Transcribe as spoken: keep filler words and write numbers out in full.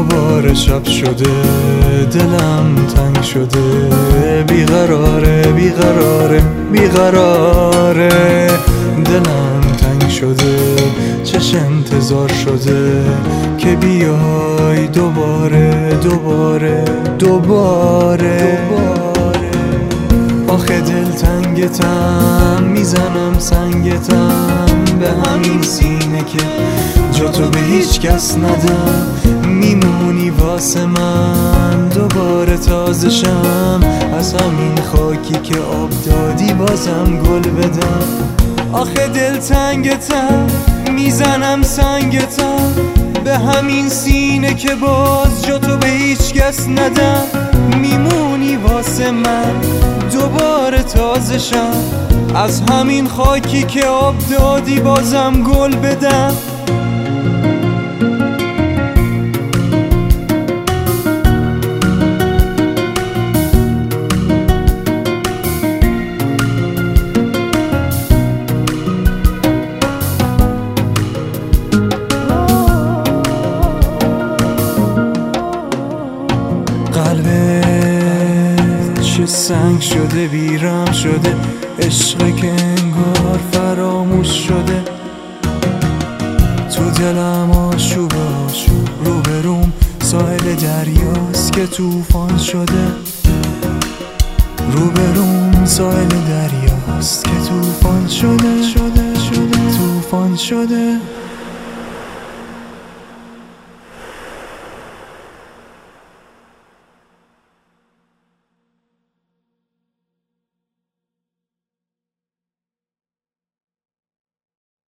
دوباره شب شده، دلم تنگ شده، بیقراره بیقراره بیقراره، دلم تنگ شده، چش انتظار شده که بیای دوباره دوباره دوباره دوباره. آخه دل تنگتم، میزنم سنگتم به همین سینه که جا تو به هیچ کس ندم، میمونی واسه من دوباره تازشم، از همین خاکی که آب دادی بازم گل بدم. آخه دل تنگتم، میزنم سنگتم به همین سینه که باز جا تو به هیچ کس ندم، میمونی واسه من دوباره تازشم، از همین خاکی که آب دادی بازم گل بدم. قلبت چه سنگ شده، بیرم شده، عشق که انگار فراموش شده، تو دلم آشوب آشوب، روبروم ساحل دریاست که طوفان شده، روبروم ساحل دریاست که طوفان شده شده شده طوفان شده.